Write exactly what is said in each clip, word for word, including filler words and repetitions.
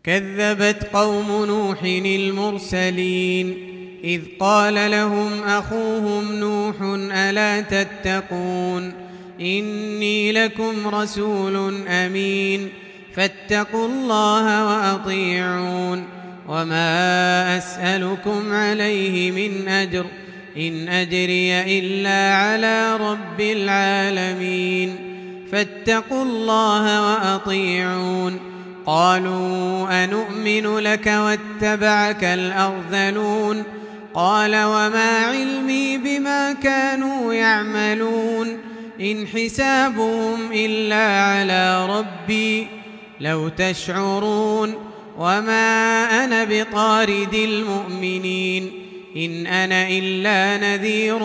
كذبت قوم نوح المرسلين إذ قال لهم أخوهم نوح ألا تتقون إني لكم رسول أمين فاتقوا الله وأطيعون وما أسألكم عليه من أجر إن أجري إلا على رب العالمين فاتقوا الله وأطيعون قالوا أنؤمن لك واتبعك الأرذلون قال وما علمي بما كانوا يعملون إن حسابهم إلا على ربي لو تشعرون وما أنا بطارد المؤمنين إن أنا إلا نذير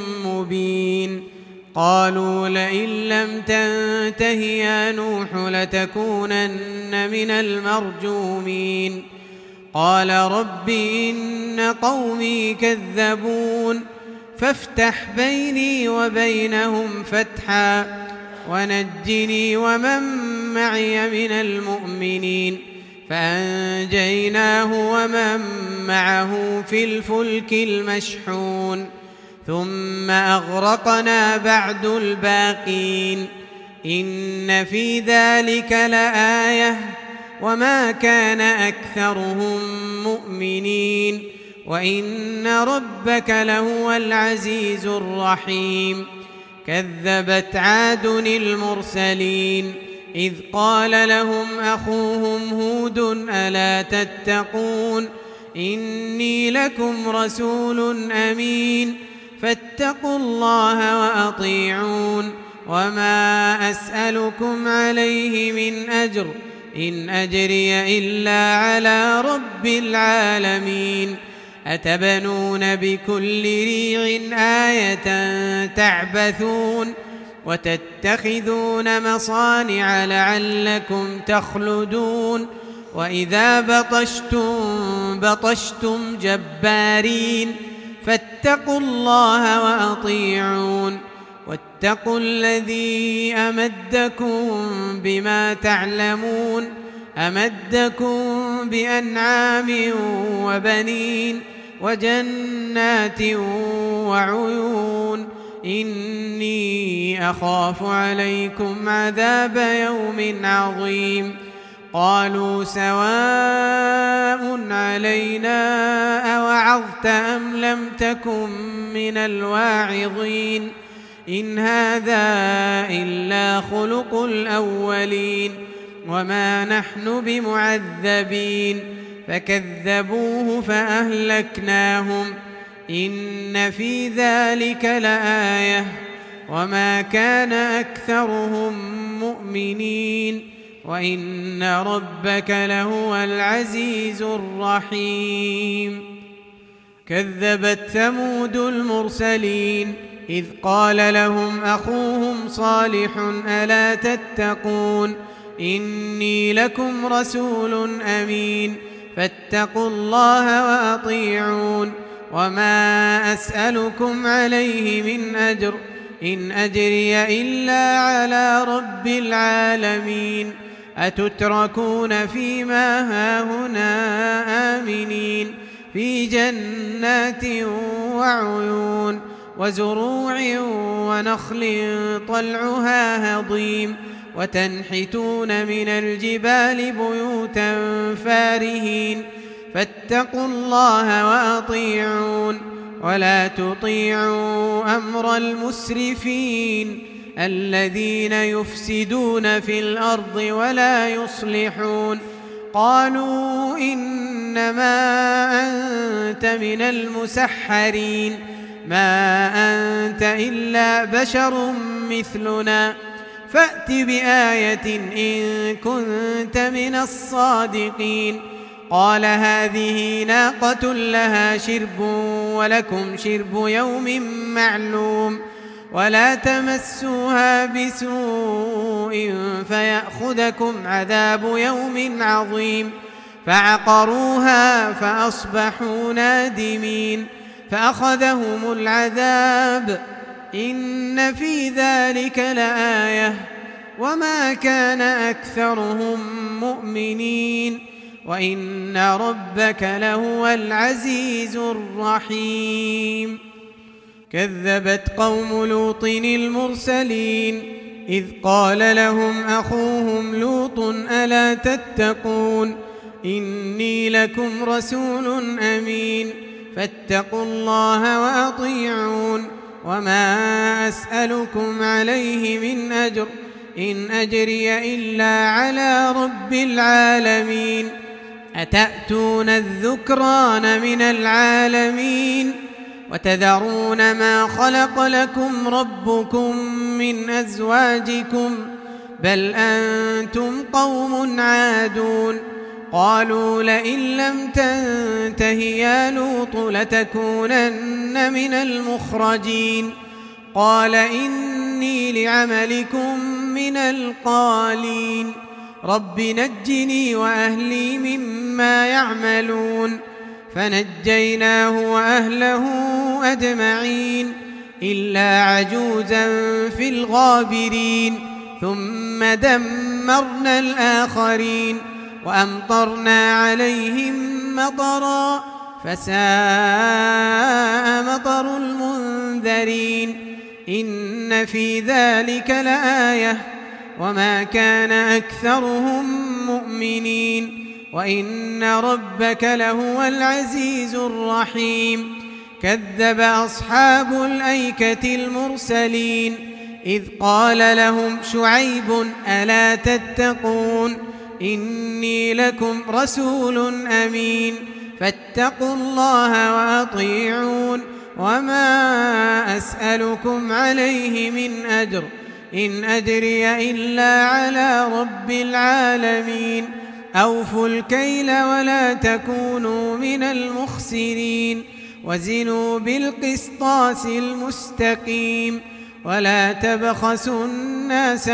مبين قالوا لئن لم تنته يا نوح لتكونن من المرجومين قال رب إن قومي كذبون فافتح بيني وبينهم فتحا ونجني ومن معي من المؤمنين فأنجيناه ومن معه في الفلك المشحون ثم أغرقنا بعد الباقين إن في ذلك لآية وما كان أكثرهم مؤمنين وإن ربك لهو العزيز الرحيم كذبت عاد المرسلين إذ قال لهم أخوهم هود ألا تتقون إني لكم رسول أمين فاتقوا الله وأطيعون وما أسألكم عليه من أجر إن أجري إلا على رب العالمين أتبنون بكل ريع آية تعبثون وتتخذون مصانع لعلكم تخلدون وإذا بطشتم بطشتم جبارين فاتقوا الله وأطيعون واتقوا الذي أمدكم بما تعلمون أمدكم بأنعام وبنين وجنات وعيون إني أخاف عليكم عذاب يوم عظيم قالوا سواء علينا أوعظت أم لم تكن من الواعظين إن هذا إلا خلق الأولين وما نحن بمعذبين فكذبوه فأهلكناهم إن في ذلك لآية وما كان أكثرهم مؤمنين وإن ربك لهو العزيز الرحيم كذبت ثمود المرسلين إذ قال لهم أخوهم صالح ألا تتقون إني لكم رسول أمين فاتقوا الله وأطيعون وما أسألكم عليه من أجر إن أجري إلا على رب العالمين أتتركون فيما هاهنا آمنين في جنات وعيون وزروع ونخل طلعها هضيم وتنحتون من الجبال بيوتا فارهين فاتقوا الله وأطيعون ولا تطيعوا أمر المسرفين الذين يفسدون في الأرض ولا يصلحون قالوا إنما أنت من المسحرين ما أنت إلا بشر مثلنا فأت بآية إن كنت من الصادقين قال هذه ناقة لها شرب ولكم شرب يوم معلوم ولا تمسوها بسوء فيأخذكم عذاب يوم عظيم فعقروها فأصبحوا نادمين فأخذهم العذاب إن في ذلك لآية وما كان أكثرهم مؤمنين وإن ربك لهو العزيز الرحيم. كذبت قوم لوط المرسلين إذ قال لهم أخوهم لوط ألا تتقون إني لكم رسول أمين فاتقوا الله وأطيعون وما أسألكم عليه من أجر إن أجري إلا على رب العالمين أتأتون الذكران من العالمين وتذرون ما خلق لكم ربكم من أزواجكم بل أنتم قوم عادون قالوا لئن لم تنته يا لوط لتكونن من المخرجين قال إني لعملكم من القالين رب نجني وأهلي مما يعملون فنجيناه وأهله أجمعين إلا عجوزا في الغابرين ثم دمرنا الآخرين وأمطرنا عليهم مطرا فساء مطر المنذرين إن في ذلك لآية وما كان أكثرهم مؤمنين وإن ربك لهو العزيز الرحيم. كذب أصحاب الأيكة المرسلين إذ قال لهم شعيب ألا تتقون إني لكم رسول أمين فاتقوا الله وأطيعون وما أسألكم عليه من أجر إن أجري إلا على رب العالمين أوفوا الكيل ولا تكونوا من المخسرين وزنوا بالقسطاس المستقيم ولا تبخسوا الناس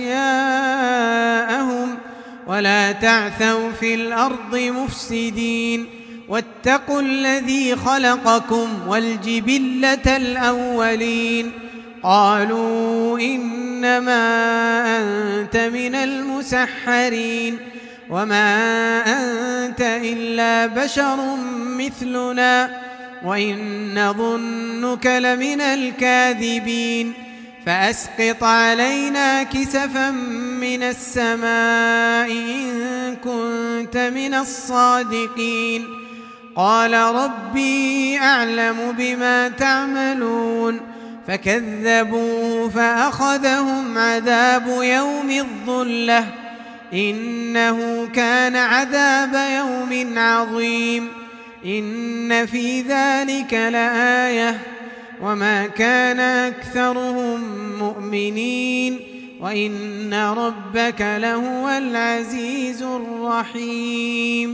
أشياءهم ولا تعثوا في الأرض مفسدين واتقوا الذي خلقكم والجبلة الأولين قالوا إنما أنت من المسحرين وما أنت إلا بشر مثلنا وإن نظنك لمن الكاذبين فأسقط علينا كسفا من السماء إن كنت من الصادقين قال ربي أعلم بما تعملون فكذبوه فأخذهم عذاب يوم الظلة إنه كان عذاب يوم عظيم إن في ذلك لآية وما كان أكثرهم مؤمنين وإن ربك لهو العزيز الرحيم.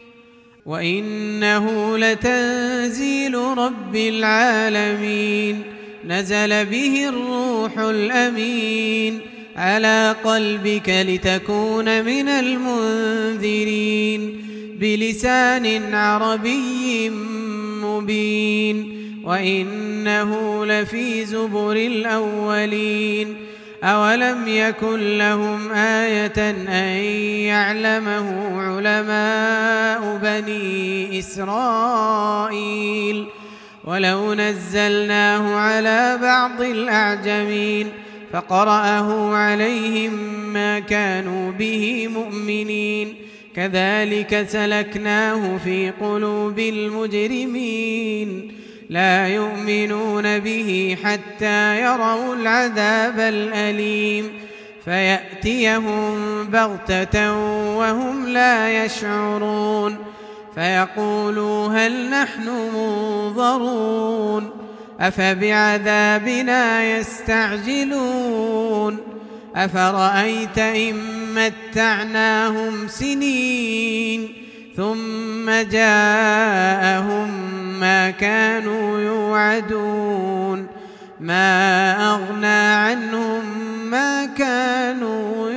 وإنه لتنزيل رب العالمين نزل به الروح الأمين على قلبك لتكون من المنذرين بلسان عربي مبين وإنه لفي زبر الأولين أولم يكن لهم آية أن يعلمه علماء بني إسرائيل ولو نزلناه على بعض الأعجمين فقرأه عليهم ما كانوا به مؤمنين كذلك سلكناه في قلوب المجرمين لا يؤمنون به حتى يروا العذاب الأليم فيأتيهم بغتة وهم لا يشعرون فيقولوا هل نحن منظرون أفبعذابنا يستعجلون أفرأيت إن متعناهم سنين ثم جاءهم ما كانوا يوعدون ما أغنى عنهم ما كانوا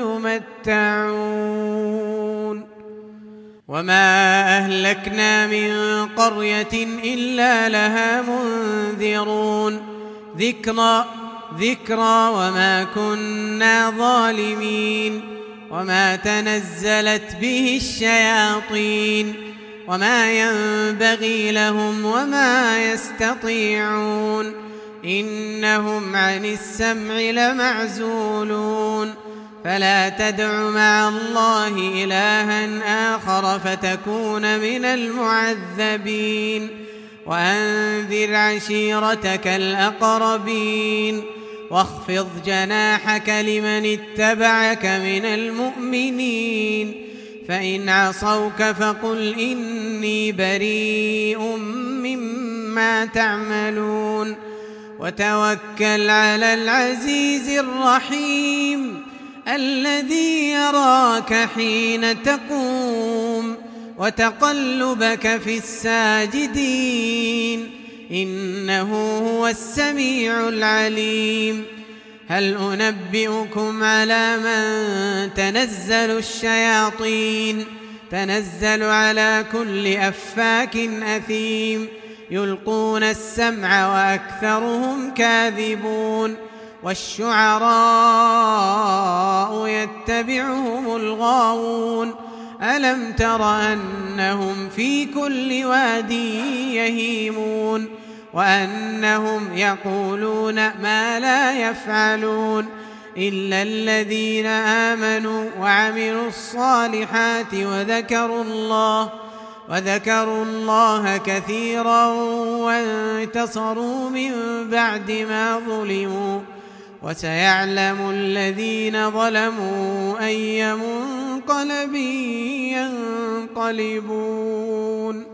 يمتعون وما أهلكنا من قرية إلا لها منذرون ذكرى ذكرى وما كنا ظالمين وما تنزلت به الشياطين وما ينبغي لهم وما يستطيعون إنهم عن السمع لمعزولون فلا تدع مع الله إلها آخر فتكون من المعذبين وأنذر عشيرتك الأقربين واخفض جناحك لمن اتبعك من المؤمنين فإن عصوك فقل إني بريء مما تعملون وتوكل على العزيز الرحيم الذي يراك حين تقوم وتقلبك في الساجدين إنه هو السميع العليم هل أنبئكم على من تنزل الشياطين تنزل على كل أفاك أثيم يلقون السمع وأكثرهم كاذبون والشعراء يتبعهم الغاوون ألم تر أنهم في كل واد يهيمون وأنهم يقولون ما لا يفعلون إلا الذين آمنوا وعملوا الصالحات وذكروا الله وذكروا الله كثيرا وانتصروا من بعد ما ظلموا وسيعلم الذين ظلموا أي منقلب ينقلبون.